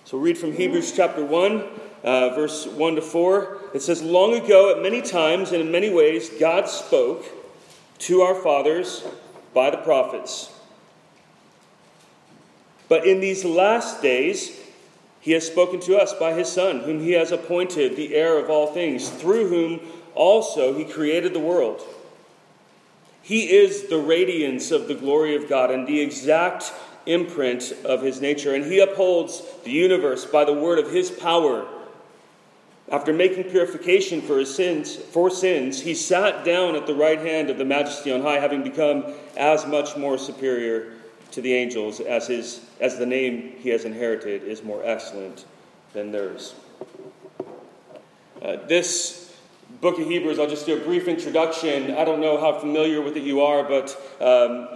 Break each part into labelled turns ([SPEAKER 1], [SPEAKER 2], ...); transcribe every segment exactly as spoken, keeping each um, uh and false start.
[SPEAKER 1] So we'll read from Hebrews chapter one, uh, verse one to four. It says, "Long ago, at many times and in many ways, God spoke to our fathers by the prophets. But in these last days, he has spoken to us by his Son, whom he has appointed the heir of all things, through whom also he created the world. He is the radiance of the glory of God and the exact imprint of his nature, and he upholds the universe by the word of his power. After making purification for his sins, for sins, he sat down at the right hand of the Majesty on high, having become as much more superior to the angels as his as the name he has inherited is more excellent than theirs." Uh, this book of Hebrews, I'll just do a brief introduction. I don't know how familiar with it you are, but um,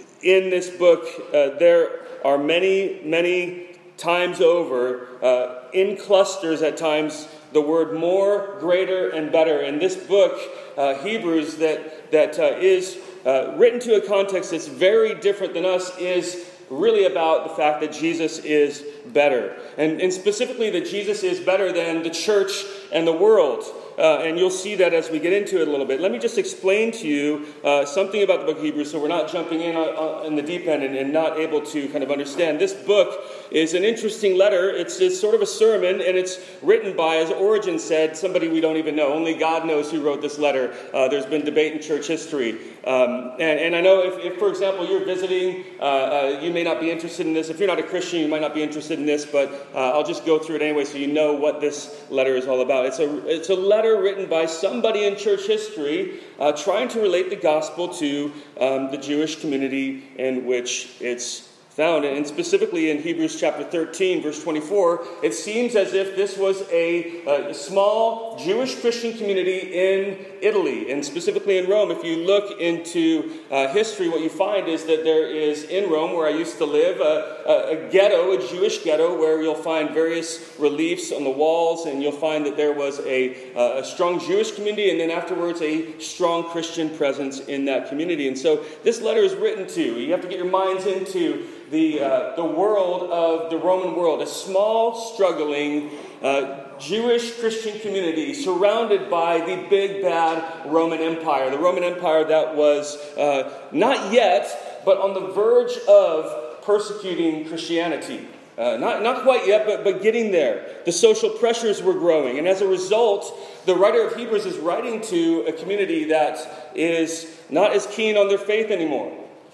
[SPEAKER 1] in this book, uh, there are many, many times over, uh, in clusters at times, the word more, greater, and better. And this book, uh, Hebrews, that, that uh, is uh, written to a context that's very different than us, is really about the fact that Jesus is better. And, and specifically that Jesus is better than the church and the world. Uh, and you'll see that as we get into it a little bit. Let me just explain to you uh, something about the book of Hebrews so we're not jumping in on, on, in the deep end and, and not able to kind of understand. This book is an interesting letter. It's, it's sort of a sermon, and it's written by, as Origen said, somebody we don't even know. Only God knows who wrote this letter. Uh, there's been debate in church history. Um, and, and I know if, if, for example, you're visiting, uh, uh, you may not be interested in this. If you're not a Christian, you might not be interested in this, but uh, I'll just go through it anyway so you know what this letter is all about. It's a, it's a letter written by somebody in church history uh, trying to relate the gospel to um, the Jewish community in which it's found. And specifically in Hebrews chapter thirteen, verse twenty-four, it seems as if this was a, a small Jewish Christian community in Italy, and specifically in Rome. If you look into uh, history, what you find is that there is, in Rome, where I used to live, a, a, a ghetto, a Jewish ghetto, where you'll find various reliefs on the walls, and you'll find that there was a, a strong Jewish community, and then afterwards a strong Christian presence in that community. And so this letter is written to, you have to get your minds into the uh, the world of the Roman world, a small, struggling uh, Jewish Christian community surrounded by the big, bad Roman Empire. The Roman Empire that was uh, not yet, but on the verge of persecuting Christianity. Uh, not, not quite yet, but, but getting there. The social pressures were growing. And as a result, the writer of Hebrews is writing to a community that is not as keen on their faith anymore.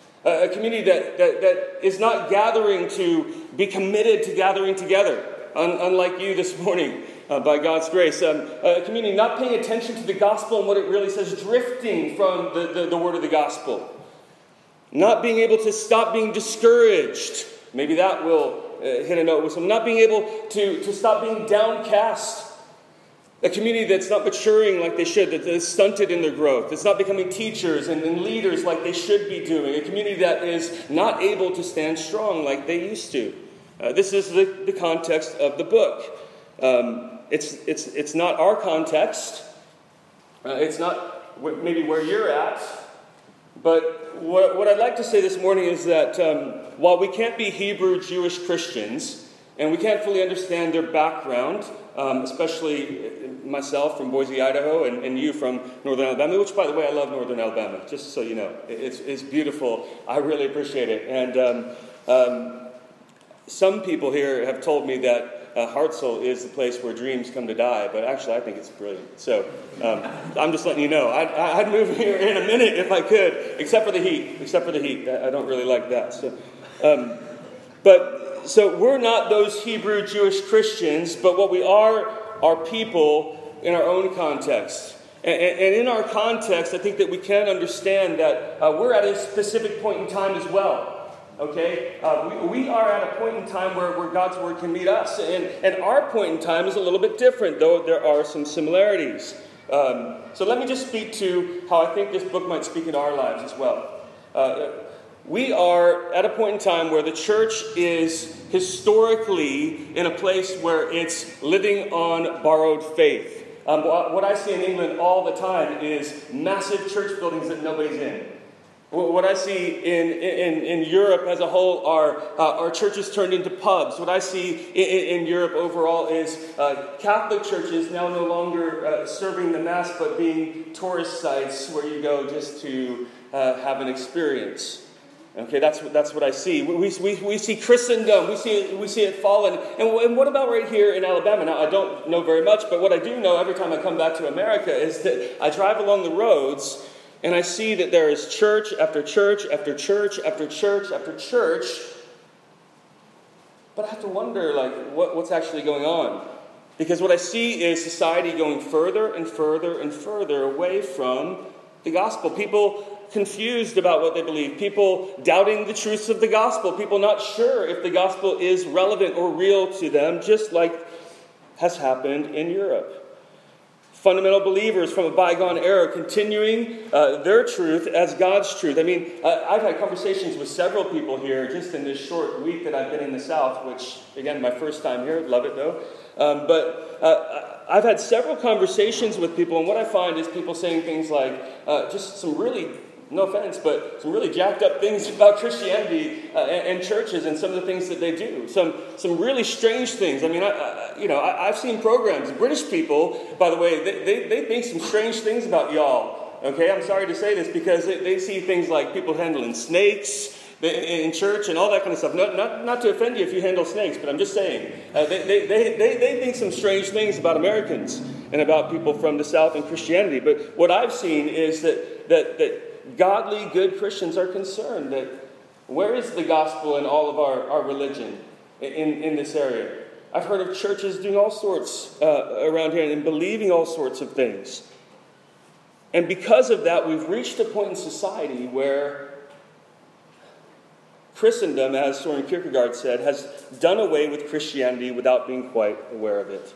[SPEAKER 1] A community that, that, that is not gathering to be committed to gathering together, un, unlike you this morning, uh, by God's grace. Um, a community not paying attention to the gospel and what it really says, drifting from the, the, the word of the gospel. Not being able to stop being discouraged. Maybe that will uh, hit a note with some. Not being able to, to stop being downcast. A community that's not maturing like they should, that is stunted in their growth, that's not becoming teachers and, and leaders like they should be doing. A community that is not able to stand strong like they used to. Uh, this is the, the context of the book. Um, it's, it's, it's not our context. Uh, it's not maybe where you're at. But what, what I'd like to say this morning is that um, while we can't be Hebrew Jewish Christians, and we can't fully understand their background, um, especially myself from Boise, Idaho, and, and you from Northern Alabama, which, by the way, I love Northern Alabama, just so you know. It's, it's beautiful. I really appreciate it. And um, um, some people here have told me that uh, Hartselle is the place where dreams come to die, but actually I think it's brilliant. So um, I'm just letting you know. I'd, I'd move here in a minute if I could, except for the heat. Except for the heat. I don't really like that. So, um, but... So we're not those Hebrew Jewish Christians, but what we are are people in our own context. And, and in our context, I think that we can understand that uh, we're at a specific point in time as well. Okay? Uh, we, we are at a point in time where, where God's Word can meet us. And, and our point in time is a little bit different, though there are some similarities. Um, so let me just speak to how I think this book might speak into our lives as well. Uh, We are at a point in time where the church is historically in a place where it's living on borrowed faith. Um, what I see in England all the time is massive church buildings that nobody's in. What I see in, in, in Europe as a whole are uh, our churches turned into pubs. What I see in, in Europe overall is uh, Catholic churches now no longer uh, serving the Mass, but being tourist sites where you go just to uh, have an experience. Okay, that's what that's what I see. We, we, we see Christendom. We see it, we see it fallen. And, and what about right here in Alabama? Now, I don't know very much, but what I do know every time I come back to America is that I drive along the roads and I see that there is church after church after church after church after church. But I have to wonder, like, what, what's actually going on? Because what I see is society going further and further and further away from the gospel. People confused about what they believe. People doubting the truths of the gospel. People not sure if the gospel is relevant or real to them, just like has happened in Europe. Fundamental believers from a bygone era continuing uh, their truth as God's truth. I mean, uh, I've had conversations with several people here just in this short week that I've been in the South, which, again, my first time here. Love it, though. Um, but uh, I've had several conversations with people, and what I find is people saying things like, uh, just some really, no offense, but some really jacked up things about Christianity uh, and, and churches and some of the things that they do. Some some really strange things. I mean, I, I, you know, I, I've seen programs. British people, by the way, they, they, they think some strange things about y'all. Okay, I'm sorry to say this because they, they see things like people handling snakes in church and all that kind of stuff. Not, not, not to offend you if you handle snakes, but I'm just saying. Uh, they, they, they, they, they think some strange things about Americans and about people from the South and Christianity. But what I've seen is that that that godly, good Christians are concerned that where is the gospel in all of our, our religion in, in this area? I've heard of churches doing all sorts uh, around here and believing all sorts of things. And because of that, we've reached a point in society where Christendom, as Soren Kierkegaard said, has done away with Christianity without being quite aware of it.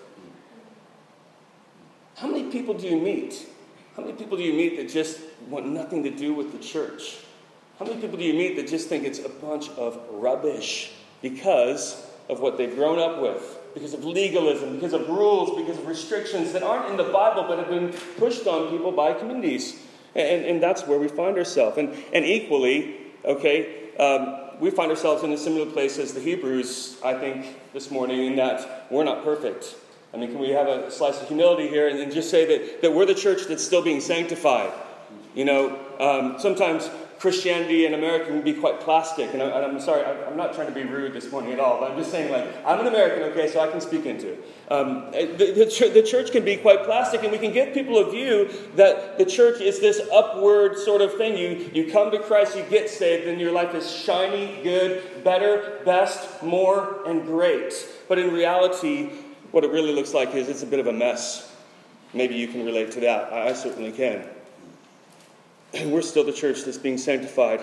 [SPEAKER 1] How many people do you meet? How many people do you meet that just want nothing to do with the church? How many people do you meet that just think it's a bunch of rubbish because of what they've grown up with, because of legalism, because of rules, because of restrictions that aren't in the Bible but have been pushed on people by communities? And, and that's where we find ourselves. And, and equally, okay, um, we find ourselves in a similar place as the Hebrews, I think, this morning, in that we're not perfect. I mean, can we have a slice of humility here and, and just say that, that we're the church that's still being sanctified? You know, um, sometimes Christianity in America can be quite plastic. And, I, and I'm sorry, I, I'm not trying to be rude this morning at all. But I'm just saying, like, I'm an American, okay, so I can speak into it. Um, the, the, ch- the church can be quite plastic, and we can give people a view that the church is this upward sort of thing. You, you come to Christ, you get saved, and your life is shiny, good, better, best, more, and great. But in reality, what it really looks like is it's a bit of a mess. Maybe you can relate to that. I, I certainly can. And we're still the church that's being sanctified.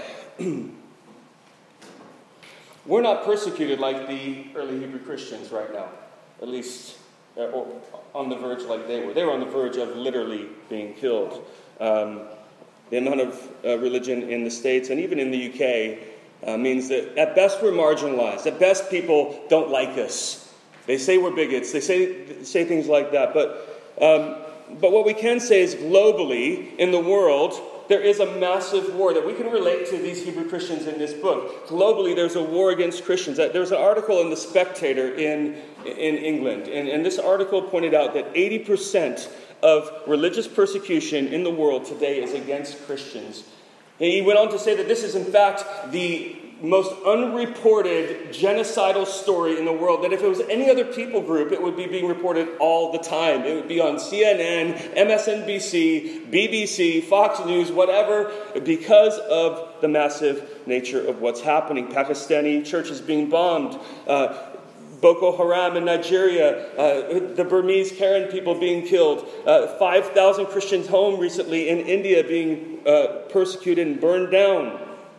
[SPEAKER 1] We're not persecuted like the early Hebrew Christians right now. At least uh, or on the verge like they were. They were on the verge of literally being killed. Um, the amount of uh, religion in the States and even in the U K uh, means that at best we're marginalized. At best people don't like us. They say we're bigots. They say say things like that. But um, but what we can say is globally in the world, there is a massive war that we can relate to these Hebrew Christians in this book. Globally, there's a war against Christians. There's an article in The Spectator in, in England, and, and this article pointed out that eighty percent of religious persecution in the world today is against Christians. And he went on to say that this is, in fact, the most unreported genocidal story in the world, that if it was any other people group, it would be being reported all the time. It would be on C N N, M S N B C, B B C, Fox News, whatever, because of the massive nature of what's happening. Pakistani churches being bombed, uh, Boko Haram in Nigeria, uh, the Burmese Karen people being killed, uh, five thousand Christians home recently in India being uh, persecuted and burned down.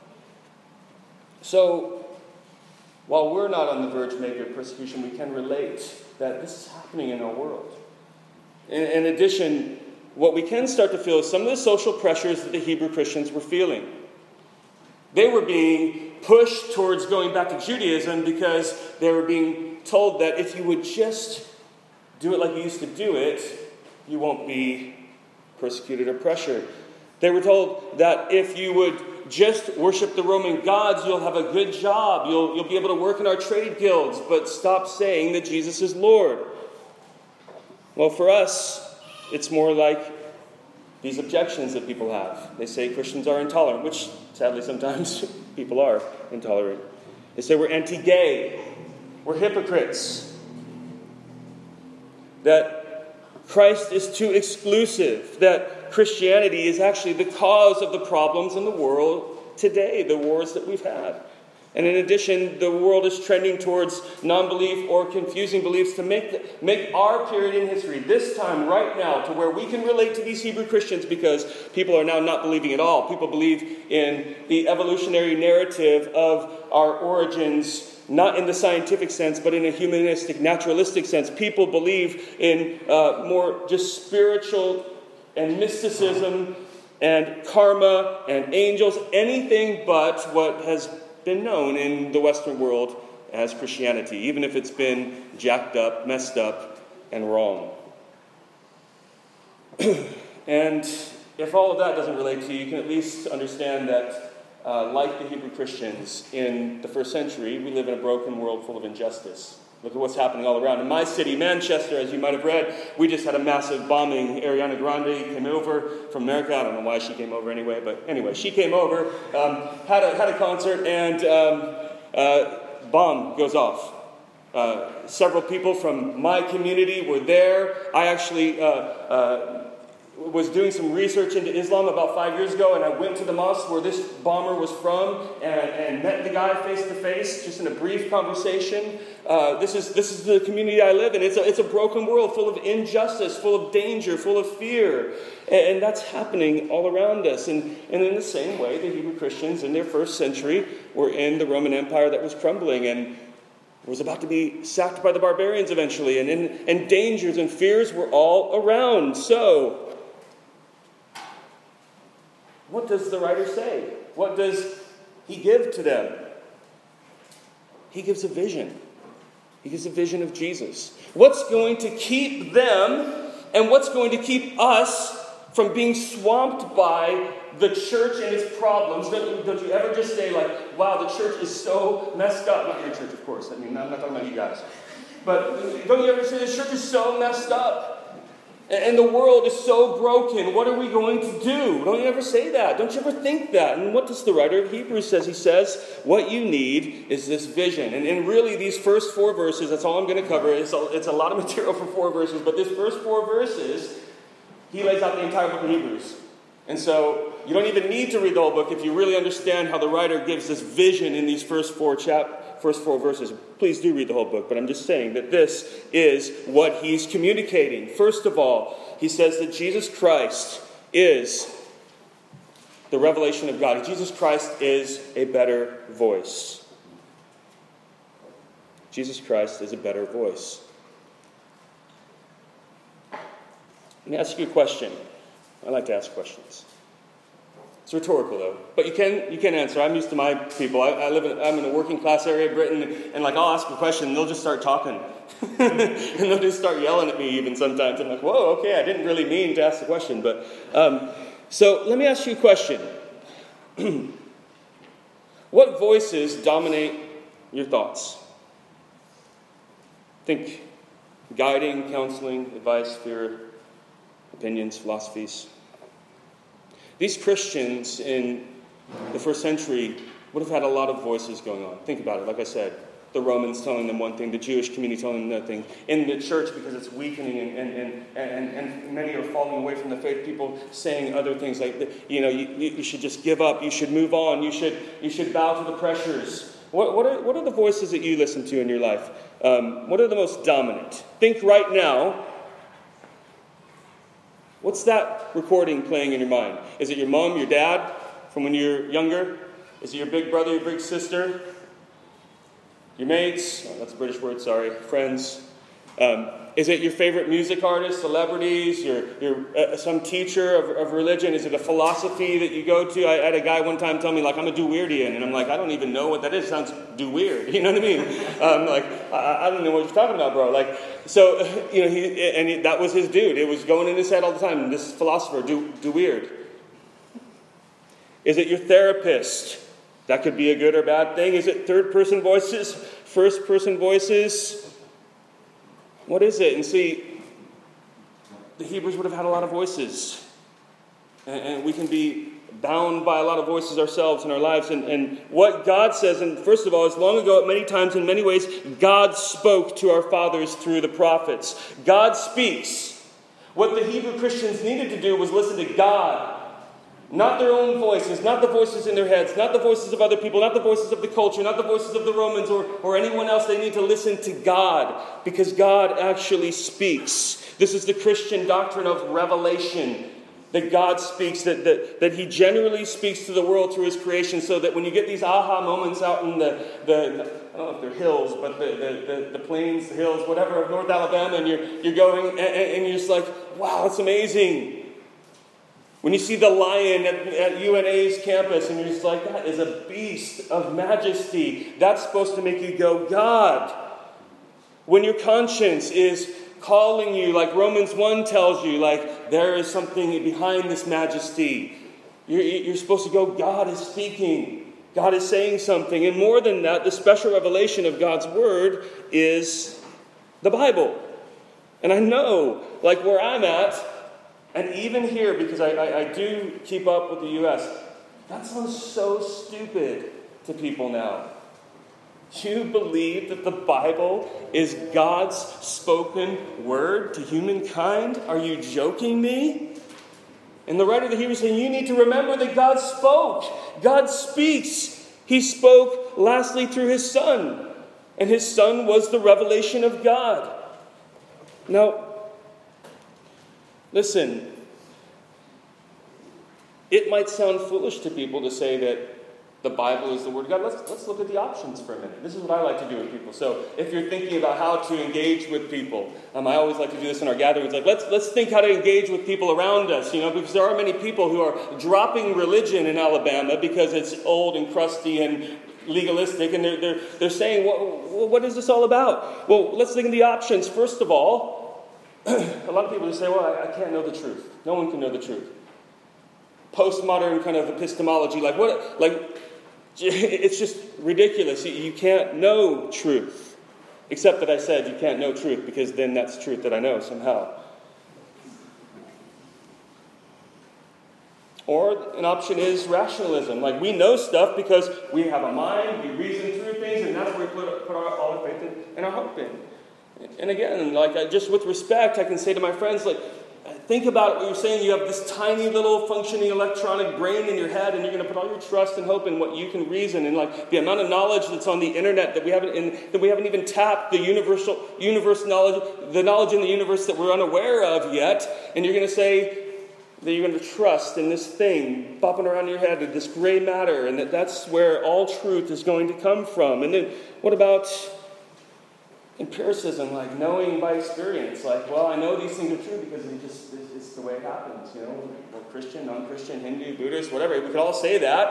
[SPEAKER 1] So, while we're not on the verge maybe of persecution, we can relate that this is happening in our world. In, in addition, what we can start to feel is some of the social pressures that the Hebrew Christians were feeling. They were being pushed towards going back to Judaism because they were being told that if you would just do it like you used to do it, you won't be persecuted or pressured. They were told that if you would just worship the Roman gods, you'll have a good job. You'll, you'll be able to work in our trade guilds, but stop saying that Jesus is Lord. Well, for us, it's more like these objections that people have. They say Christians are intolerant, which sadly sometimes people are intolerant. They say we're anti-gay, we're hypocrites, that Christ is too exclusive, that Christianity is actually the cause of the problems in the world today, the wars that we've had. And in addition, the world is trending towards non-belief or confusing beliefs to make the, make our period in history, this time, right now, to where we can relate to these Hebrew Christians, because people are now not believing at all. People believe in the evolutionary narrative of our origins, not in the scientific sense, but in a humanistic, naturalistic sense. People believe in uh, more just spiritual and mysticism and karma and angels, anything but what has been known in the Western world as Christianity, even if it's been jacked up, messed up, and wrong. And if all of that doesn't relate to you, you can at least understand that, uh, like the Hebrew Christians in the first century, we live in a broken world full of injustice. Look at what's happening all around. In my city, Manchester, as you might have read, we just had a massive bombing. Ariana Grande came over from America. I don't know why she came over anyway, but anyway, she came over, um, had a had a concert, and um, uh, bomb goes off. Uh, several people from my community were there. I actually uh, uh, was doing some research into Islam about five years ago, and I went to the mosque where this bomber was from and, and met the guy face to face, just in a brief conversation. Uh, this is this is the community I live in. It's a, it's a broken world full of injustice, full of danger, full of fear. And, and that's happening all around us. And, and in the same way, the Hebrew Christians in their first century were in the Roman Empire that was crumbling and was about to be sacked by the barbarians eventually. And, and, and dangers and fears were all around. So, what does the writer say? What does he give to them? He gives a vision. He gives a vision of Jesus. What's going to keep them and what's going to keep us from being swamped by the church and its problems? Don't, don't you ever just say, like, wow, the church is so messed up. Not your church, of course. I mean, I'm not talking about you guys. But don't you ever say, the church is so messed up? And the world is so broken. What are we going to do? Don't you ever say that? Don't you ever think that? And what does the writer of Hebrews says? He says, what you need is this vision. And, and really, these first four verses, that's all I'm going to cover. It's a, it's a lot of material for four verses. But this first four verses, he lays out the entire book of Hebrews. And so you don't even need to read the whole book if you really understand how the writer gives this vision in these first four chapters. First four verses. Please do read the whole book, but I'm just saying that this is what he's communicating. First of all, he says that Jesus Christ is the revelation of God. Jesus Christ is a better voice. Jesus Christ is a better voice. Let me ask you a question. I like to ask questions. It's rhetorical, though. But you can you can answer. I'm used to my people. I, I live in I'm in a working class area of Britain, and like I'll ask a question, and they'll just start talking, and they'll just start yelling at me. Even sometimes I'm like, "Whoa, okay, I didn't really mean to ask the question." But um, so let me ask you a question: what voices dominate your thoughts? Think guiding, counseling, advice, fear, opinions, philosophies. These Christians in the first century would have had a lot of voices going on. Think about it. Like I said, the Romans telling them one thing, the Jewish community telling them another thing. In the church, because it's weakening and, and, and, and, and many are falling away from the faith, people saying other things like, you know, you, you should just give up, you should move on, you should you should bow to the pressures. What, what, are, what are the voices that you listen to in your life? Um, what are the most dominant? Think right now. What's that recording playing in your mind? Is it your mom, your dad, from when you're younger? Is it your big brother, your big sister? Your mates? Oh, that's a British word, sorry. Friends. Um, is it your favorite music artist, celebrities, your, your uh, some teacher of, of religion? Is it a philosophy that you go to? I, I had a guy one time tell me, like, I'm a Deweirdian. And I'm like, I don't even know what that is. It sounds do weird. You know what I mean? Um, like, I, I don't know what you're talking about, bro. Like, so, you know, he and he, that was his dude. It was going in his head all the time. This philosopher, do, do weird. Is it your therapist? That could be a good or bad thing. Is it third-person voices? First-person voices? What is it? And see, the Hebrews would have had a lot of voices. And, and we can be bound by a lot of voices ourselves in our lives. And, and what God says, and first of all, is long ago, at many times, in many ways, God spoke to our fathers through the prophets. God speaks. What the Hebrew Christians needed to do was listen to God. Not their own voices, not the voices in their heads, not the voices of other people, not the voices of the culture, not the voices of the Romans or, or anyone else. They need to listen to God, because God actually speaks. This is the Christian doctrine of revelation. That God speaks, that, that, that He generally speaks to the world through His creation, so that when you get these aha moments out in the, the I don't know if they're hills, but the, the, the, the plains, the hills, whatever, of North Alabama, and you're, you're going, and, and you're just like, wow, it's amazing. When you see the lion at, at U N A's campus, and you're just like, that is a beast of majesty. That's supposed to make you go, God. When your conscience is calling you, like Romans one tells you, like there is something behind this majesty. You're, you're supposed to go, God is speaking. God is saying something. And more than that, the special revelation of God's Word is the Bible. And I know, like where I'm at, and even here, because I, I, I do keep up with the U S, that sounds so stupid to people now. You believe that the Bible is God's spoken word to humankind? Are you joking me? And the writer of the Hebrews is saying, you need to remember that God spoke. God speaks. He spoke lastly through His Son. And His Son was the revelation of God. Now, listen. It might sound foolish to people to say that the Bible is the Word of God. Let's, let's look at the options for a minute. This is what I like to do with people. So if you're thinking about how to engage with people, um, I always like to do this in our gatherings. Like let's let's think how to engage with people around us, you know, because there are many people who are dropping religion in Alabama because it's old and crusty and legalistic, and they're they're they're saying, what, what is this all about? Well, let's think of the options. First of all, a lot of people just say, well, I, I can't know the truth. No one can know the truth. Postmodern kind of epistemology, like what, like. It's just ridiculous. You can't know truth. Except that I said you can't know truth, because then that's truth that I know somehow. Or an option is rationalism. Like we know stuff because we have a mind, we reason through things, and that's where we put, put our, all our faith in, and our hope in. And again, like I, just with respect, I can say to my friends, like, think about what you're saying. You have this tiny little functioning electronic brain in your head, and you're going to put all your trust and hope in what you can reason. And like the amount of knowledge that's on the internet that we haven't, in, that we haven't even tapped the universal, universe knowledge, the knowledge in the universe that we're unaware of yet. And you're going to say that you're going to trust in this thing bopping around in your head, this gray matter, and that that's where all truth is going to come from. And then what about empiricism, like knowing by experience, like, well, I know these things are true because it just, it's the way it happens, you know, we're Christian, non-Christian, Hindu, Buddhist, whatever, we could all say that.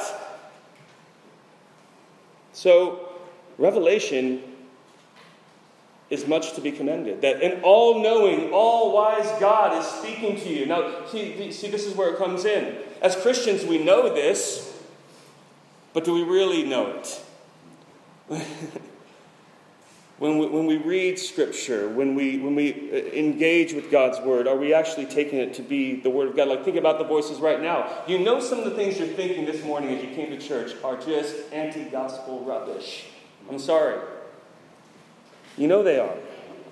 [SPEAKER 1] So, revelation is much to be commended, that an all-knowing, all-wise God is speaking to you. Now, see, see, this is where it comes in. As Christians, we know this, but do we really know it? When we, when we read Scripture, when we when we engage with God's Word, are we actually taking it to be the Word of God? Like, think about the voices right now. You know some of the things you're thinking this morning as you came to church are just anti-gospel rubbish. I'm sorry. You know they are.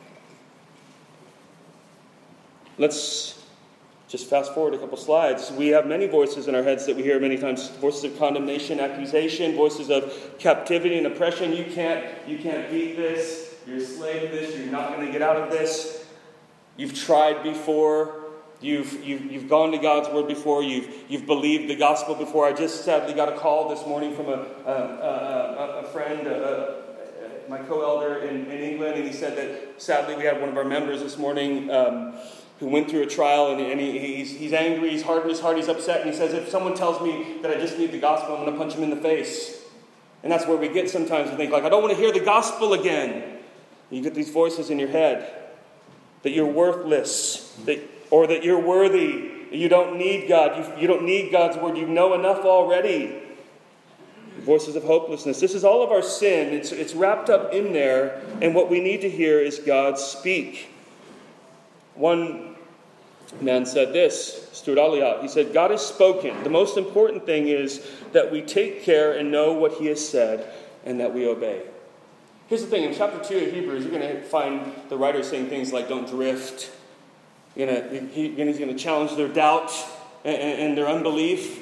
[SPEAKER 1] Let's just fast forward a couple slides. We have many voices in our heads that we hear many times. Voices of condemnation, accusation, voices of captivity and oppression. You can't, you can't beat this. You're a slave to this. You're not going to get out of this. You've tried before. You've, you've, you've gone to God's Word before. You've, you've believed the gospel before. I just sadly got a call this morning from a, a, a, a friend, a, a, my co-elder in, in England, and he said that sadly we had one of our members this morning um, who went through a trial, and, and he, he's, he's angry, he's hard in his heart, he's upset, and he says, if someone tells me that I just need the gospel, I'm going to punch him in the face. And that's where we get sometimes. We think, like, I don't want to hear the gospel again. You get these voices in your head that you're worthless, that, or that you're worthy, You don't need God. You, you don't need God's word. You know enough already. Voices of hopelessness. This is all of our sin. It's, it's wrapped up in there. And what we need to hear is God speak. One man said this, Stuart Alliott. He said, God has spoken. The most important thing is that we take care and know what he has said and that we obey. Here's the thing. In chapter two of Hebrews, you're going to find the writer saying things like, don't drift. You're gonna, he, he's going to challenge their doubt and, and their unbelief.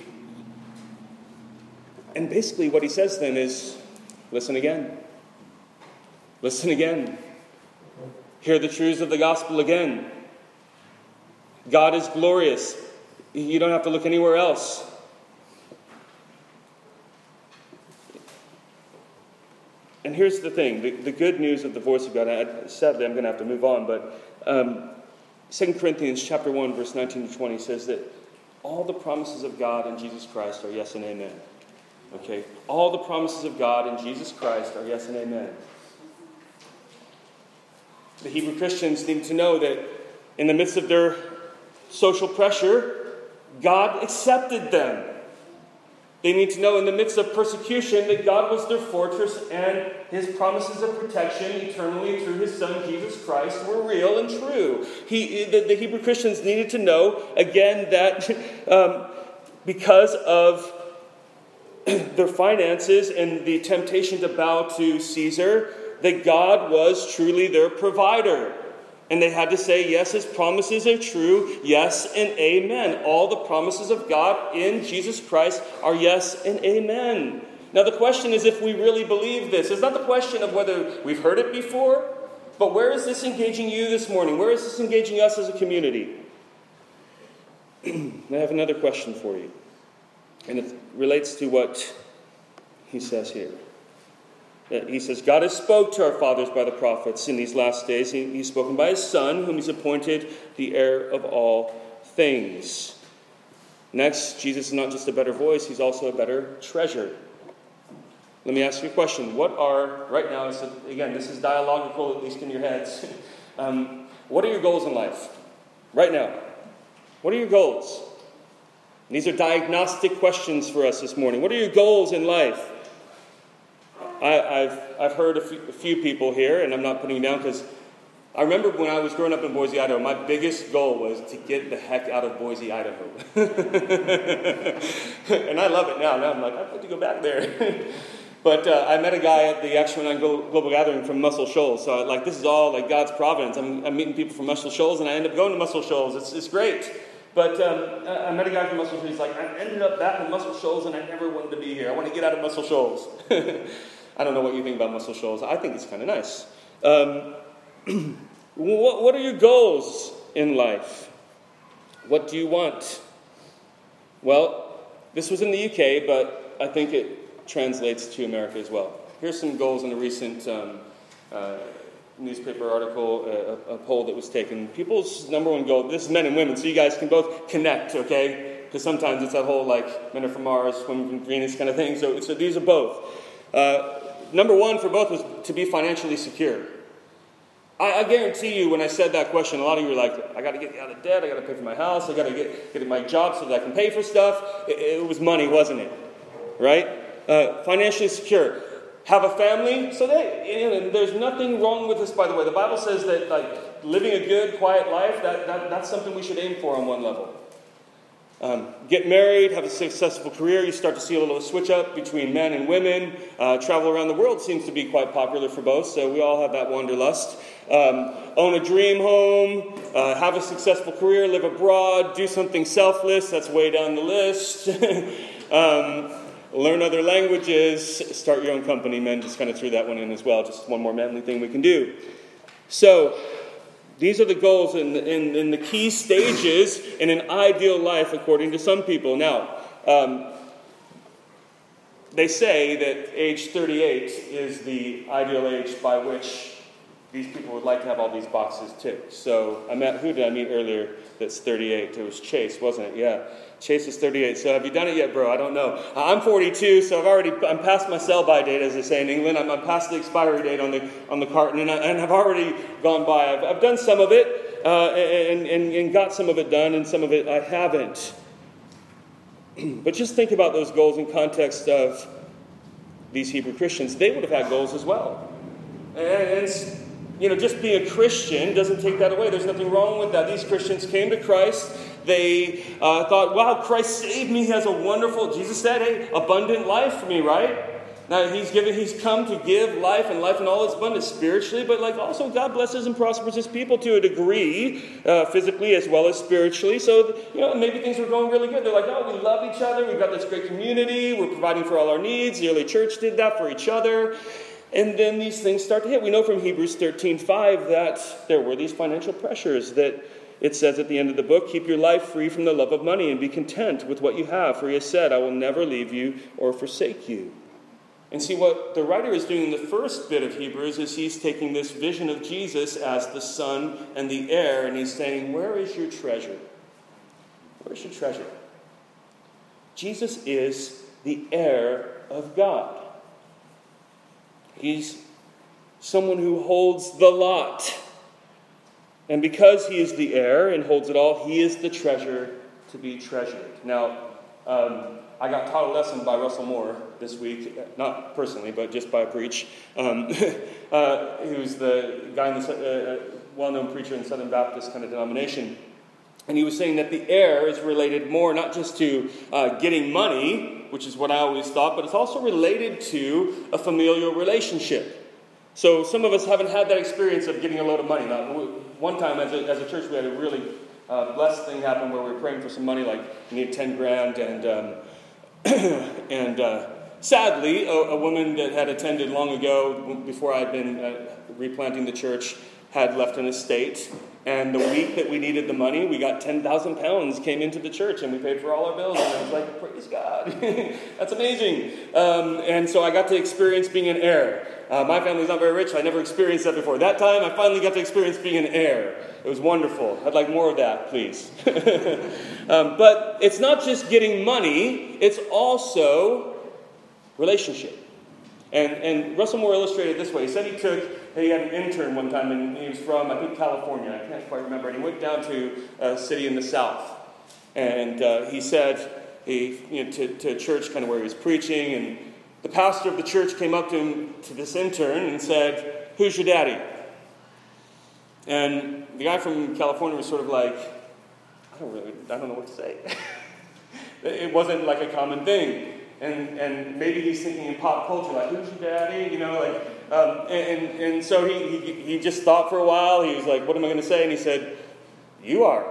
[SPEAKER 1] And basically what he says then is, listen again. Listen again. Hear the truths of the gospel again. God is glorious. You don't have to look anywhere else. And here's the thing. The, the good news of the voice of God, I, sadly I'm going to have to move on, but um, Second Corinthians chapter one, verse nineteen to twenty says that all the promises of God in Jesus Christ are yes and amen. Okay? All the promises of God in Jesus Christ are yes and amen. The Hebrew Christians need to know that in the midst of their social pressure, God accepted them. They need to know in the midst of persecution that God was their fortress and his promises of protection eternally through his Son, Jesus Christ, were real and true. He, the, the Hebrew Christians needed to know, again, that um, because of their finances and the temptation to bow to Caesar, that God was truly their provider. And they had to say, yes, his promises are true, yes and amen. All the promises of God in Jesus Christ are yes and amen. Now the question is if we really believe this. It's not the question of whether we've heard it before, but where is this engaging you this morning? Where is this engaging us as a community? I have another question for you. And it relates to what he says here. He says, God has spoke to our fathers by the prophets in these last days. He, he's spoken by his Son, whom he's appointed the heir of all things. Next, Jesus is not just a better voice, he's also a better treasure. Let me ask you a question. What are, right now, so again, this is dialogical, at least in your heads. um, what are your goals in life? Right now. What are your goals? And these are diagnostic questions for us this morning. What are your goals in life? I, I've I've heard a few, a few people here, and I'm not putting you down because I remember when I was growing up in Boise, Idaho, my biggest goal was to get the heck out of Boise, Idaho. And I love it now. Now I'm like, I'd like to go back there. But uh, I met a guy at the Action on Global Gathering from Muscle Shoals. So I, like, this is all like God's providence. I'm, I'm meeting people from Muscle Shoals, and I end up going to Muscle Shoals. It's it's great. But um, I met a guy from Muscle Shoals. He's like, I ended up back in Muscle Shoals, and I never wanted to be here. I want to get out of Muscle Shoals. I don't know what you think about Muscle Shoals. I think it's kind of nice. Um, what, what are your goals in life? What do you want? Well, this was in the U K, but I think it translates to America as well. Here's some goals in a recent um, uh, newspaper article, uh, a, a poll that was taken. People's number one goal, this is men and women, so you guys can both connect, okay? Because sometimes it's that whole, like, men are from Mars, women from Venus kind of thing. So, so these are both. Uh, Number one for both was to be financially secure. I, I guarantee you when I said that question, a lot of you were like, I got to get out of debt, I got to pay for my house, I got to get, get my job so that I can pay for stuff. It, it was money, wasn't it? Right? Uh, financially secure. Have a family. So that, you know, there's nothing wrong with this, by the way. The Bible says that like living a good, quiet life, that, that that's something we should aim for on one level. Um, get married, have a successful career. You start to see a little switch up between men and women. Uh, travel around the world seems to be quite popular for both, so we all have that wanderlust. Um, own a dream home, uh, have a successful career, live abroad, do something selfless. That's way down the list. um, learn other languages, start your own company. Men just kind of threw that one in as well. Just one more manly thing we can do. So these are the goals in the, in, in the key stages in an ideal life, according to some people. Now, um, they say that age thirty-eight is the ideal age by which these people would like to have all these boxes ticked. So I met, who did I meet earlier that's thirty-eight? It was Chase, wasn't it? Yeah. Chase is thirty-eight. So have you done it yet, bro? I don't know. I'm forty-two, so I've already, I'm past my sell-by date, as they say in England. I'm, I'm past the expiry date on the on the carton, and, I, and I've already gone by. I've, I've done some of it. uh, and, and, and got some of it done, and some of it I haven't. But just think about those goals in context of these Hebrew Christians. They would have had goals as well. And it's, you know, just being a Christian doesn't take that away. There's nothing wrong with that. These Christians came to Christ. They uh, thought, wow, Christ saved me. He has a wonderful, Jesus said, hey, abundant life for me, right? Now, he's given, he's come to give life and life in all its abundance spiritually, but like also God blesses and prospers his people to a degree, uh, physically as well as spiritually. So, you know, maybe things were going really good. They're like, oh, we love each other. We've got this great community. We're providing for all our needs. The early church did that for each other. And then these things start to hit. We know from Hebrews thirteen five that there were these financial pressures that it says at the end of the book, keep your life free from the love of money and be content with what you have. For he has said, I will never leave you or forsake you. And see, what the writer is doing in the first bit of Hebrews is he's taking this vision of Jesus as the Son and the heir, and he's saying, where is your treasure? Where's your treasure? Jesus is the heir of God. He's someone who holds the lot. And because he is the heir and holds it all, he is the treasure to be treasured. Now, um, I got taught a lesson by Russell Moore this week, not personally, but just by a preach. Um, uh, he was the guy, in the uh, well-known preacher in Southern Baptist kind of denomination. And he was saying that the heir is related more not just to uh, getting money, which is what I always thought, but it's also related to a familial relationship. So some of us haven't had that experience of getting a load of money. Now, one time as a, as a church, we had a really uh, blessed thing happen where we were praying for some money, like we needed ten grand, and um, and uh, sadly, a, a woman that had attended long ago, before I had been uh, replanting the church, had left an estate. And the week that we needed the money, we got ten thousand pounds came into the church, and we paid for all our bills. And I was like, praise God. That's amazing. Um, and so I got to experience being an heir. Uh, my family's not very rich. I never experienced that before. That time, I finally got to experience being an heir. It was wonderful. I'd like more of that, please. um, but it's not just getting money. It's also relationship. And, and Russell Moore illustrated it this way. He said he took, he had an intern one time, and he was from, I think, California. I can't quite remember. And he went down to a city in the south. And uh, he said, he, you know, to, to a church kind of where he was preaching, and the pastor of the church came up to him, to this intern, and said, who's your daddy? And the guy from California was sort of like, I don't really, I don't know what to say. It wasn't like a common thing. And and maybe he's thinking in pop culture, like, who's your daddy? You know, like, um, and, and and so he, he he just thought for a while. He was like, what am I going to say? And he said, you are.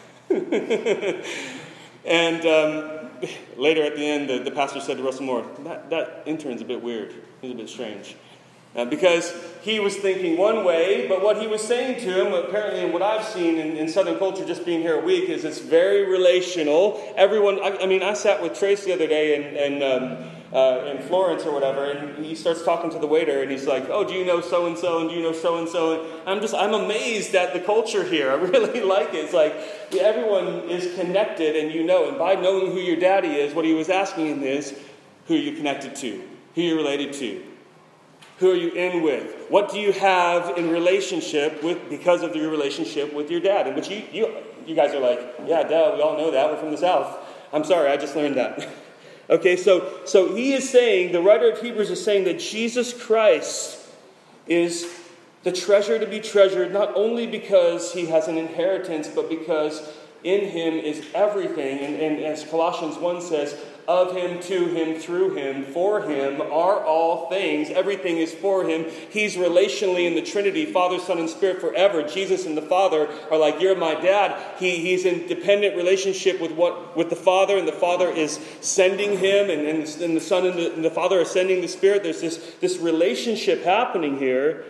[SPEAKER 1] And um, later at the end, the, the pastor said to Russell Moore, that, that intern's a bit weird. He's a bit strange. Uh, because he was thinking one way, but what he was saying to him, apparently in what I've seen in, in Southern culture just being here a week, is it's very relational. Everyone, I, I mean, I sat with Trace the other day in, in, um, uh, in Florence or whatever, and he starts talking to the waiter, and he's like, oh, do you know so-and-so, and do you know so-and-so? And I'm just, I'm amazed at the culture here. I really like it. It's like everyone is connected, and you know, and by knowing who your daddy is, what he was asking him is, who are you connected to? Who are you related to? Who are you in with? What do you have in relationship with because of your relationship with your dad? And which you you you guys are like, yeah, duh, we all know that. We're from the South. I'm sorry, I just learned that. Okay, so so he is saying, the writer of Hebrews is saying that Jesus Christ is the treasure to be treasured, not only because he has an inheritance, but because in him is everything. And, and as Colossians one says, of him, to him, through him, for him are all things. Everything is for him. He's relationally in the Trinity, Father, Son, and Spirit forever. Jesus and the Father are like, you're my dad. He, he's in dependent relationship with what with the Father, and the Father is sending him, and, and, and the Son and the, and the Father are sending the Spirit. There's this, this relationship happening here.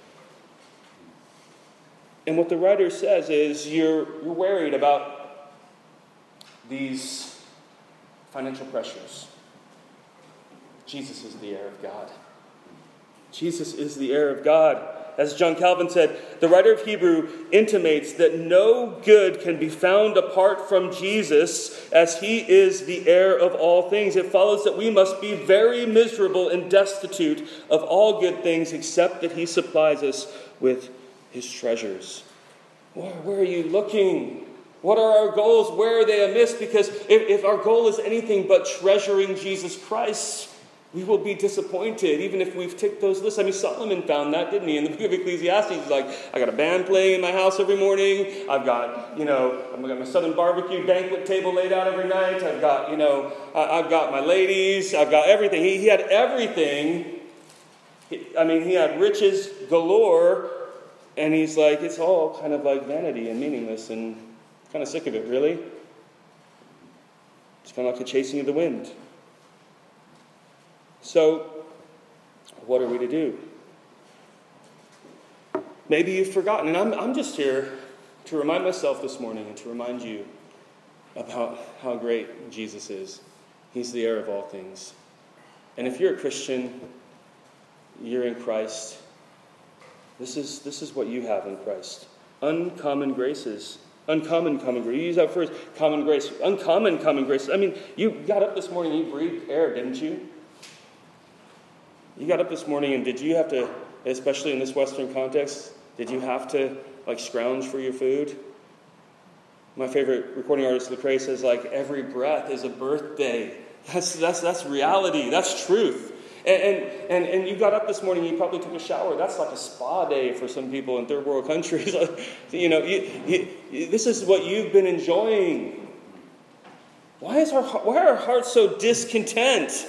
[SPEAKER 1] And what the writer says is, you're, you're worried about these financial pressures. Jesus is the heir of God. Jesus is the heir of God. As John Calvin said, the writer of Hebrew intimates that no good can be found apart from Jesus, as he is the heir of all things. It follows that we must be very miserable and destitute of all good things, except that he supplies us with his treasures. Where, where are you looking? What are our goals? Where are they amiss? Because if, if our goal is anything but treasuring Jesus Christ, we will be disappointed, even if we've ticked those lists. I mean, Solomon found that, didn't he? In the book of Ecclesiastes, he's like, I got a band playing in my house every morning. I've got, you know, I've got my Southern barbecue banquet table laid out every night. I've got, you know, I've got my ladies. I've got everything. He, he had everything. I mean, he had riches galore. And he's like, it's all kind of like vanity and meaningless, and kind of sick of it, really. It's kind of like the chasing of the wind. So, what are we to do? Maybe you've forgotten, and I'm, I'm just here to remind myself this morning and to remind you about how great Jesus is. He's the heir of all things. And if you're a Christian, you're in Christ, this is, this is what you have in Christ. Uncommon graces. Uncommon common grace. You use that first, common grace. Uncommon common grace. I mean, you got up this morning and you breathed air, didn't you? You got up this morning and did you have to, especially in this Western context, did you have to like scrounge for your food? My favorite recording artist, Lecrae, says like every breath is a birthday. That's that's that's reality. That's truth. And, and and and you got up this morning, you probably took a shower. That's like a spa day for some people in third world countries. you know, you, you, this is what you've been enjoying. Why is our why are our hearts so discontent?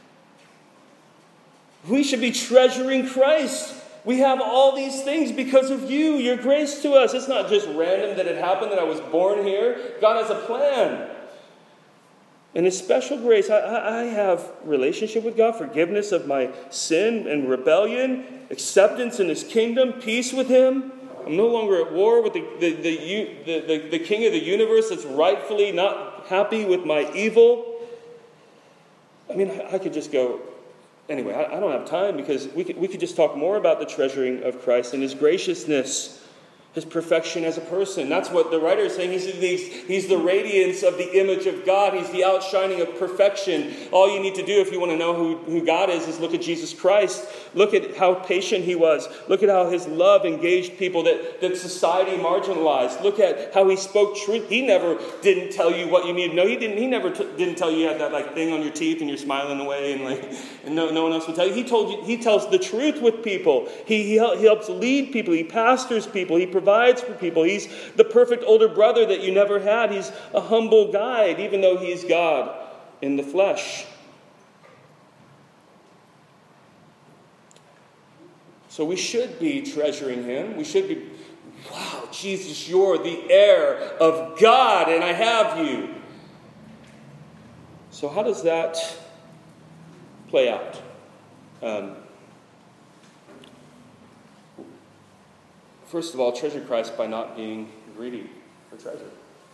[SPEAKER 1] We should be treasuring Christ. We have all these things because of you, your grace to us. It's not just random that it happened, that I was born here. God has a plan. And His special grace, I, I have relationship with God, forgiveness of my sin and rebellion, acceptance in His kingdom, peace with Him. I'm no longer at war with the, the, the, the, the, the king of the universe that's rightfully not happy with my evil. I mean, I, I could just go... Anyway, I, I don't have time because we could, we could just talk more about the treasuring of Christ and His graciousness, His perfection as a person. That's what the writer is saying. He's, he's, he's the radiance of the image of God. He's the outshining of perfection. All you need to do if you want to know who, who God is is look at Jesus Christ. Look at how patient He was. Look at how His love engaged people that, that society marginalized. Look at how He spoke truth. He never didn't tell you what you need to know. He didn't. He never t- didn't tell you you had that like thing on your teeth and you're smiling away and like and no, no one else would tell you. He told you. He tells the truth with people. He, he, he helps lead people. He pastors people. He provides for people. He's the perfect older brother that you never had. He's a humble guide, even though He's God in the flesh. So we should be treasuring Him. We should be, wow, Jesus, you're the heir of God, and I have you. So how does that play out? Um, First of all, treasure Christ by not being greedy for treasure.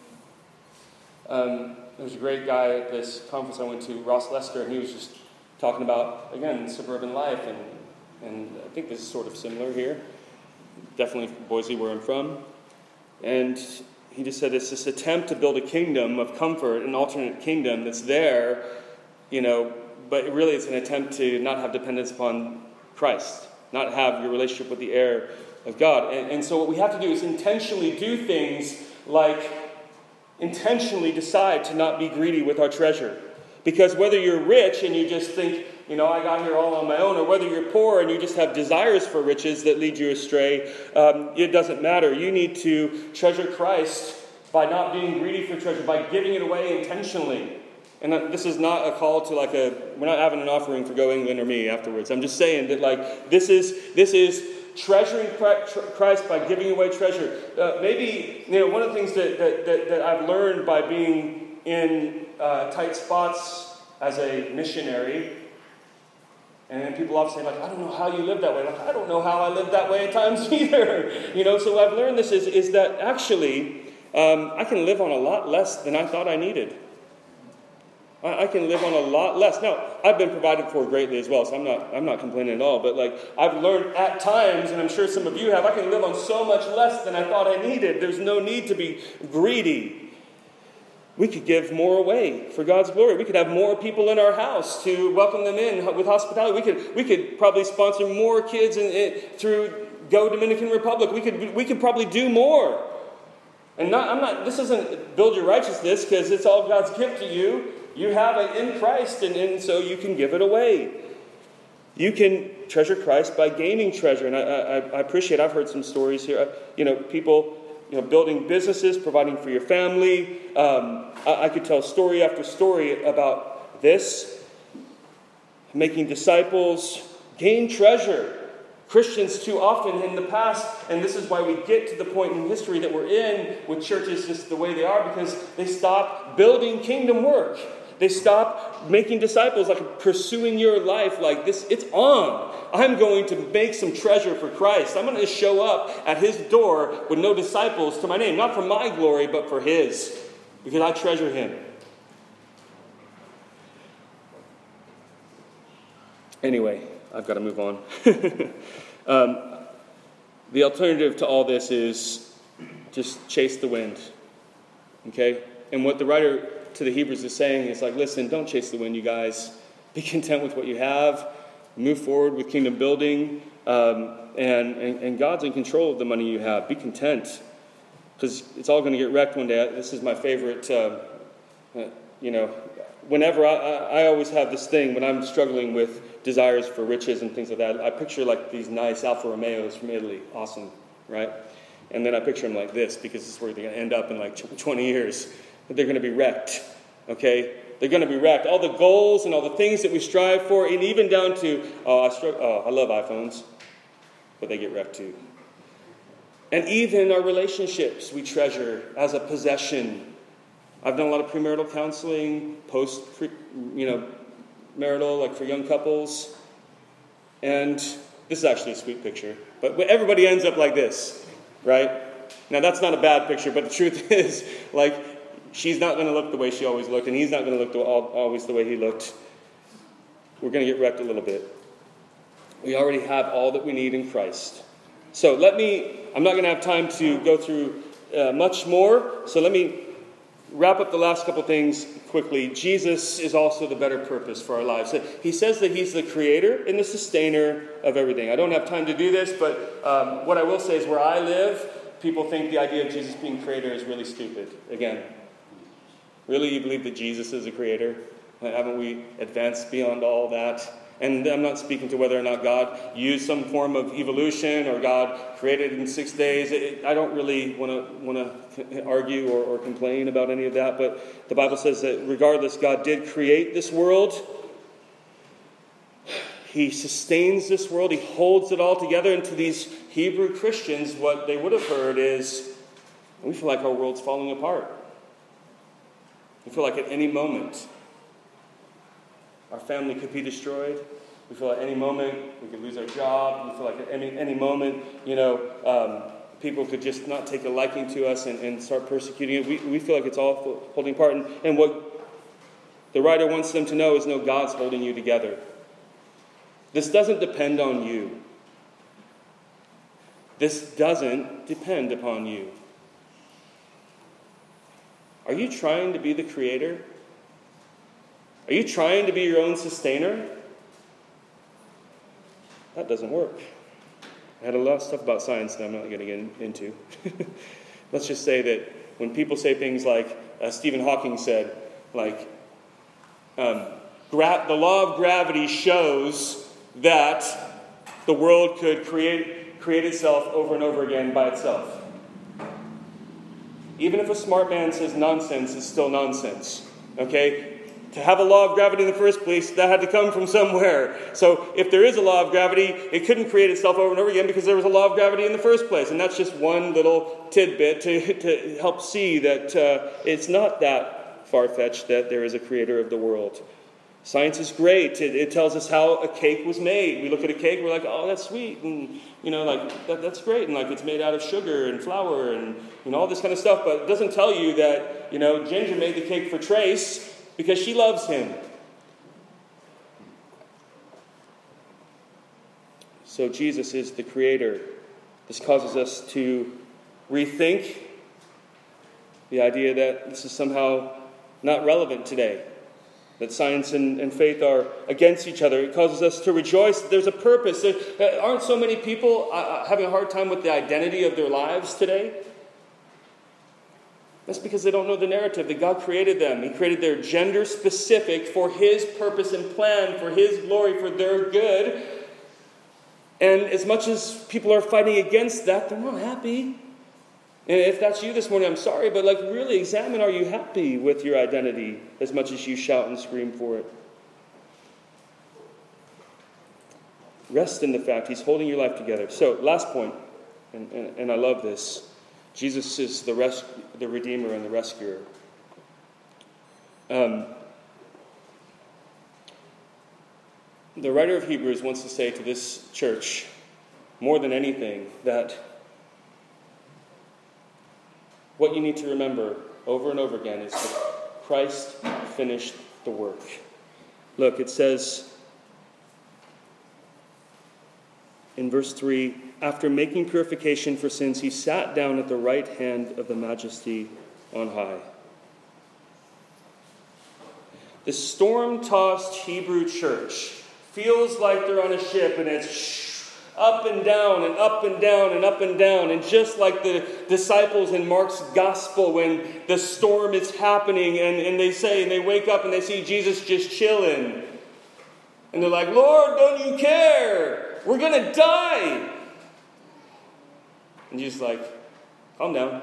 [SPEAKER 1] Um, there was a great guy at this conference I went to, Ross Lester, and he was just talking about, again, suburban life, and, and I think this is sort of similar here. Definitely Boise, where I'm from. And he just said it's this attempt to build a kingdom of comfort, an alternate kingdom that's there, you know, but really it's an attempt to not have dependence upon Christ, not have your relationship with the heir of God. And, and so what we have to do is intentionally do things like intentionally decide to not be greedy with our treasure. Because whether you're rich and you just think, you know, I got here all on my own, or whether you're poor and you just have desires for riches that lead you astray, um, it doesn't matter. You need to treasure Christ by not being greedy for treasure, by giving it away intentionally. And this is not a call to like a, we're not having an offering for Go England or me afterwards. I'm just saying that like this is, this is, treasuring Christ by giving away treasure. Uh, maybe, you know, one of the things that, that, that, that I've learned by being in uh, tight spots as a missionary, and people often say, like, I don't know how you live that way. Like, I don't know how I live that way at times either. You know, so I've learned this is, is that actually um, I can live on a lot less than I thought I needed. I can live on a lot less. Now, I've been provided for greatly as well, so I'm not I'm not complaining at all. But like I've learned at times, and I'm sure some of you have, I can live on so much less than I thought I needed. There's no need to be greedy. We could give more away for God's glory. We could have more people in our house to welcome them in with hospitality. We could we could probably sponsor more kids in, in, through Go Dominican Republic. We could we could probably do more And not, I'm not. This isn't build your righteousness, because it's all God's gift to you. You have it in Christ, and, and so you can give it away. You can treasure Christ by gaining treasure. And I, I, I appreciate, I've heard some stories here. You know, people, you know, building businesses, providing for your family. Um, I, I could tell story after story about this. Making disciples, gain treasure. Christians too often in the past, and this is why we get to the point in history that we're in with churches just the way they are, because they stop building kingdom work. They stop making disciples, like pursuing your life like this. It's on. I'm going to make some treasure for Christ. I'm going to show up at his door with no disciples to my name. Not for my glory, but for his. Because I treasure him. Anyway, I've got to move on. um, the alternative to all this is just chase the wind. Okay? And what the writer to the Hebrews is saying is like, listen, don't chase the wind, you guys. Be content with what you have. Move forward with kingdom building. Um, and, and, and God's in control of the money you have. Be content. Because it's all going to get wrecked one day. This is my favorite, uh, uh, you know, whenever I, I, I always have this thing when I'm struggling with desires for riches and things like that. I picture like these nice Alfa Romeos from Italy. Awesome, right? And then I picture them like this, because this is where they're going to end up in like twenty years. They're going to be wrecked, okay? They're going to be wrecked. All the goals and all the things that we strive for, and even down to, oh, I, str- oh, I love iPhones, but they get wrecked too. And even our relationships we treasure as a possession. I've done a lot of premarital counseling, post, you know, marital, like for young couples. And this is actually a sweet picture. But everybody ends up like this, right? Now, that's not a bad picture, but the truth is, like, she's not going to look the way she always looked, and he's not going to look the, always the way he looked. We're going to get wrecked a little bit. We already have all that we need in Christ. So let me, I'm not going to have time to go through uh, much more, so let me wrap up the last couple things quickly. Jesus is also the better purpose for our lives. He says that he's the creator and the sustainer of everything. I don't have time to do this, but um, what I will say is where I live, people think the idea of Jesus being creator is really stupid. Again, really, you believe that Jesus is a creator? Haven't we advanced beyond all that? And I'm not speaking to whether or not God used some form of evolution or God created in six days. It, I don't really want to want to argue or, or complain about any of that. But the Bible says that regardless, God did create this world. He sustains this world. He holds it all together. And to these Hebrew Christians, what they would have heard is, we feel like our world's falling apart. We feel like at any moment our family could be destroyed. We feel at any moment we could lose our job. We feel like at any any moment, you know, um, people could just not take a liking to us and, and start persecuting it. We, we feel like it's all holding apart. And, and what the writer wants them to know is, no, God's holding you together. This doesn't depend on you. This doesn't depend upon you. Are you trying to be the creator? Are you trying to be your own sustainer? That doesn't work. I had a lot of stuff about science that I'm not going to get into. Let's just say that when people say things like uh, Stephen Hawking said, like, um, gra- the law of gravity shows that the world could create create itself over and over again by itself. Even if a smart man says nonsense, it's still nonsense. Okay? To have a law of gravity in the first place, that had to come from somewhere. So if there is a law of gravity, it couldn't create itself over and over again because there was a law of gravity in the first place. And that's just one little tidbit to, to help see that uh, it's not that far-fetched that there is a creator of the world. Science is great. It, it tells us how a cake was made. We look at a cake, we're like, oh, that's sweet. And, you know, like, that, that's great. And, like, it's made out of sugar and flour and, you know, all this kind of stuff. But it doesn't tell you that, you know, Ginger made the cake for Trace because she loves him. So Jesus is the creator. This causes us to rethink the idea that this is somehow not relevant today. That science and, and faith are against each other. It causes us to rejoice that there's a purpose. There aren't so many people uh, having a hard time with the identity of their lives today. That's because they don't know the narrative that God created them. He created their gender specific for His purpose and plan, for His glory, for their good. And as much as people are fighting against that, they're not happy. And if that's you this morning, I'm sorry, but like really examine, are you happy with your identity as much as you shout and scream for it? Rest in the fact He's holding your life together. So, last point, and, and, and I love this. Jesus is the res- the Redeemer and the Rescuer. Um, the writer of Hebrews wants to say to this church, more than anything, that what you need to remember over and over again is that Christ finished the work. Look, it says in verse three, after making purification for sins, He sat down at the right hand of the Majesty on high. The storm-tossed Hebrew church feels like they're on a ship and it's up and down and up and down and up and down. And just like the disciples in Mark's gospel when the storm is happening and, and they say, and they wake up and they see Jesus just chilling. And they're like, Lord, don't you care? We're going to die. And Jesus is like, calm down.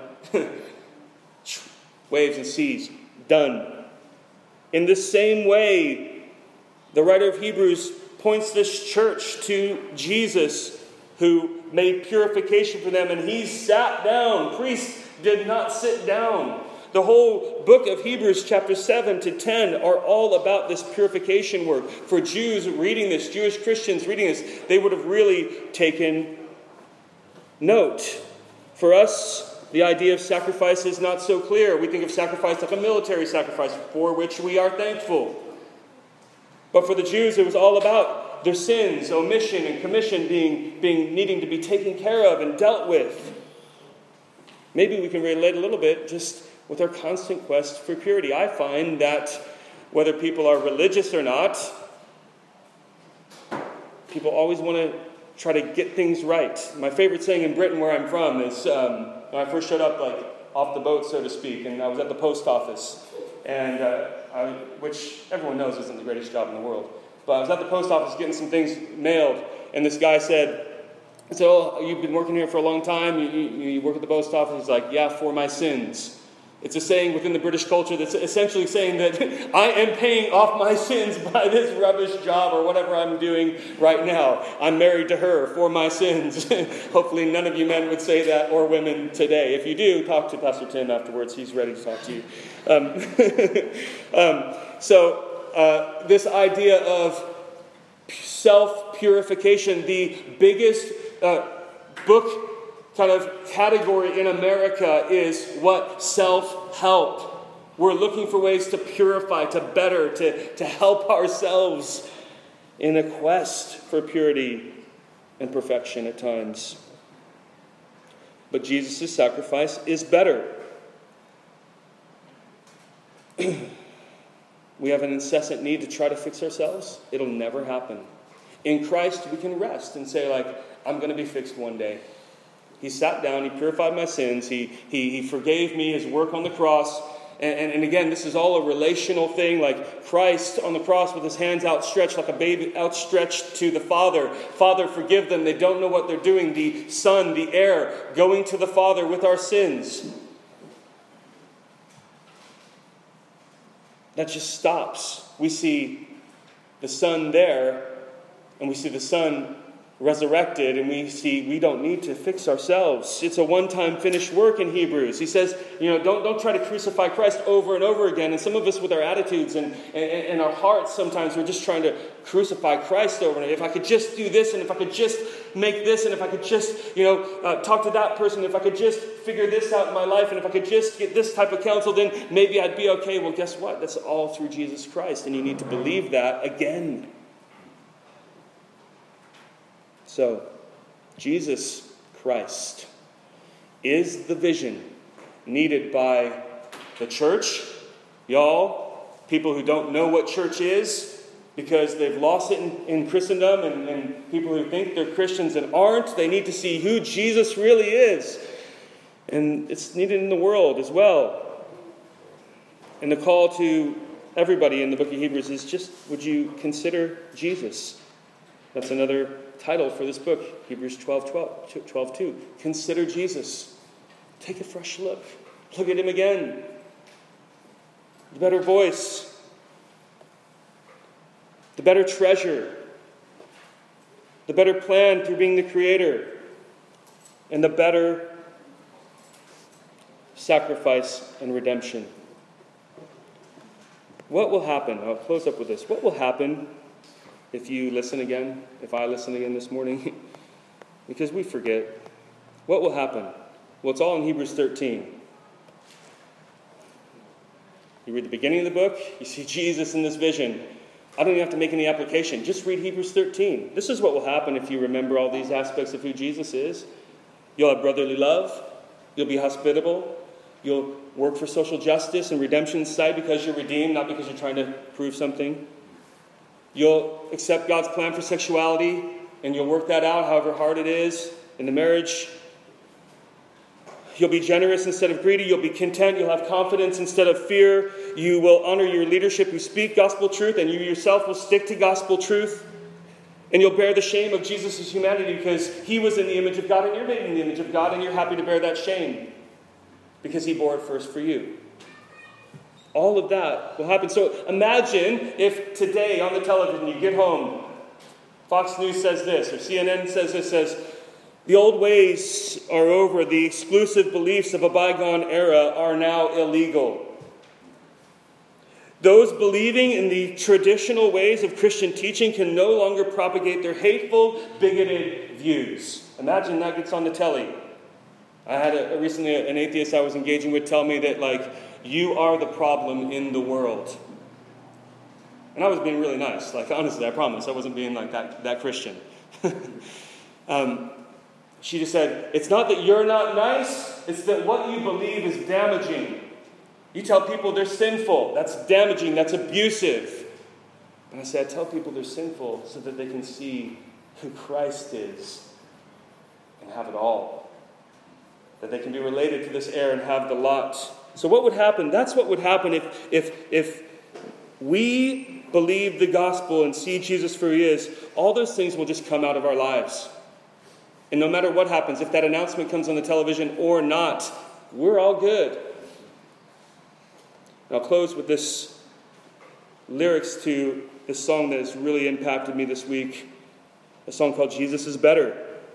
[SPEAKER 1] Waves and seas, done. In the same way, the writer of Hebrews points this church to Jesus, who made purification for them, and He sat down. Priests did not sit down. The whole book of Hebrews, chapter seven to ten, are all about this purification work. For Jews reading this, Jewish Christians reading this, they would have really taken note. For us, the idea of sacrifice is not so clear. We think of sacrifice like a military sacrifice, for which we are thankful. But for the Jews, it was all about their sins, omission and commission being, being needing to be taken care of and dealt with. Maybe we can relate a little bit just with our constant quest for purity. I find that whether people are religious or not, people always want to try to get things right. My favorite saying in Britain, where I'm from, is um, when I first showed up, like off the boat, so to speak, and I was at the post office, and uh, I, which everyone knows isn't the greatest job in the world. But I was at the post office getting some things mailed, and this guy said, "So you've been working here for a long time? You, you, you work at the post office?" He's like, "Yeah, for my sins." It's a saying within the British culture that's essentially saying that I am paying off my sins by this rubbish job or whatever I'm doing right now. I'm married to her for my sins. Hopefully none of you men would say that, or women today. If you do, talk to Pastor Tim afterwards. He's ready to talk to you. Um, um, so uh, this idea of self-purification, the biggest uh, book kind of category in America is what? Self-help. We're looking for ways to purify, to better, to, to help ourselves in a quest for purity and perfection at times. But Jesus' sacrifice is better. We have an incessant need to try to fix ourselves. It'll never happen. In Christ, we can rest and say, like, I'm going to be fixed one day. He sat down, He purified my sins, He He, he forgave me, His work on the cross. And, and, and again, this is all a relational thing, like Christ on the cross with His hands outstretched like a baby outstretched to the Father. Father, forgive them, they don't know what they're doing. The Son, the heir, going to the Father with our sins. That just stops. We see the Son there, and we see the Son resurrected, and we see we don't need to fix ourselves. It's a one-time finished work in Hebrews. He says, you know, don't, don't try to crucify Christ over and over again. And some of us with our attitudes and, and, and our hearts, sometimes we're just trying to crucify Christ over and over. If I could just do this, and if I could just make this, and if I could just, you know, uh, talk to that person, if I could just figure this out in my life, and if I could just get this type of counsel, then maybe I'd be okay. Well, guess what? That's all through Jesus Christ, and you need to believe that again. So, Jesus Christ is the vision needed by the church, y'all, people who don't know what church is because they've lost it in, in Christendom, and, and people who think they're Christians and aren't. They need to see who Jesus really is. And it's needed in the world as well. And the call to everybody in the book of Hebrews is just, would you consider Jesus? That's another title for this book, Hebrews twelve two. Consider Jesus. Take a fresh look. Look at him again. The better voice. The better treasure. The better plan through being the creator. And the better sacrifice and redemption. What will happen? I'll close up with this. What will happen if you listen again? If I listen again this morning? Because we forget. What will happen? Well, it's all in Hebrews thirteen. You read the beginning of the book, you see Jesus in this vision. I don't even have to make any application. Just read Hebrews thirteen. This is what will happen if you remember all these aspects of who Jesus is. You'll have brotherly love. You'll be hospitable. You'll work for social justice and redemption side because you're redeemed, not because you're trying to prove something. You'll accept God's plan for sexuality, and you'll work that out however hard it is in the marriage. You'll be generous instead of greedy. You'll be content. You'll have confidence instead of fear. You will honor your leadership who speak gospel truth, and you yourself will stick to gospel truth. And you'll bear the shame of Jesus' humanity because he was in the image of God and you're made in the image of God, and you're happy to bear that shame because he bore it first for you. All of that will happen. So imagine if today on the television you get home, Fox News says this, or C N N says this, says, the old ways are over. The exclusive beliefs of a bygone era are now illegal. Those believing in the traditional ways of Christian teaching can no longer propagate their hateful, bigoted views. Imagine that gets on the telly. I had a, recently an atheist I was engaging with tell me that, like, you are the problem in the world. And I was being really nice. Like, honestly, I promise. I wasn't being like that, that Christian. um, she just said, it's not that you're not nice, it's that what you believe is damaging. You tell people they're sinful. That's damaging. That's abusive. And I said, I tell people they're sinful so that they can see who Christ is and have it all. That they can be related to this air and have the lot. So what would happen? That's what would happen if, if, if we believe the gospel and see Jesus for who he is. All those things will just come out of our lives. And no matter what happens, if that announcement comes on the television or not, we're all good. And I'll close with this lyrics to this song that has really impacted me this week. A song called Jesus is Better.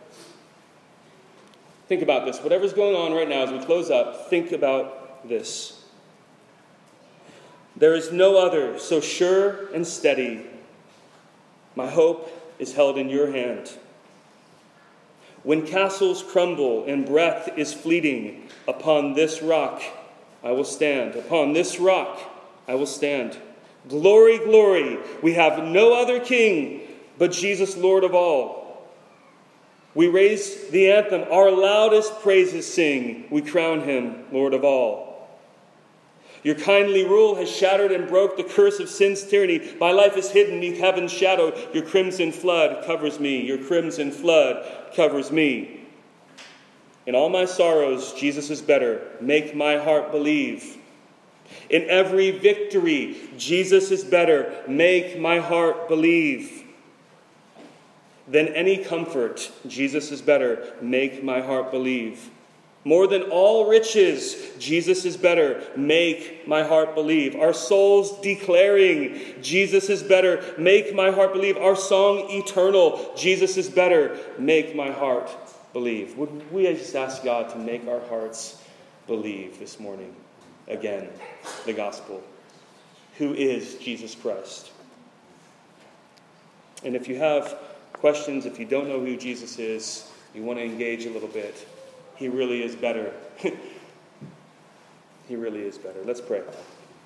[SPEAKER 1] Think about this. Whatever's going on right now as we close up, think about this. There is no other so sure and steady. My hope is held in your hand. When castles crumble and breath is fleeting, upon this rock I will stand. Upon this rock I will stand. Glory, glory, we have no other king but Jesus, Lord of all. We raise the anthem, our loudest praises sing. We crown him Lord of all. Your kindly rule has shattered and broke the curse of sin's tyranny. My life is hidden neath heaven's shadow. Your crimson flood covers me. Your crimson flood covers me. In all my sorrows, Jesus is better. Make my heart believe. In every victory, Jesus is better. Make my heart believe. Than any comfort, Jesus is better. Make my heart believe. More than all riches, Jesus is better. Make my heart believe. Our souls declaring, Jesus is better. Make my heart believe. Our song eternal, Jesus is better. Make my heart believe. Would we just ask God to make our hearts believe this morning? Again, the gospel. Who is Jesus Christ? And if you have questions, if you don't know who Jesus is, you want to engage a little bit, he really is better. He really is better. Let's pray.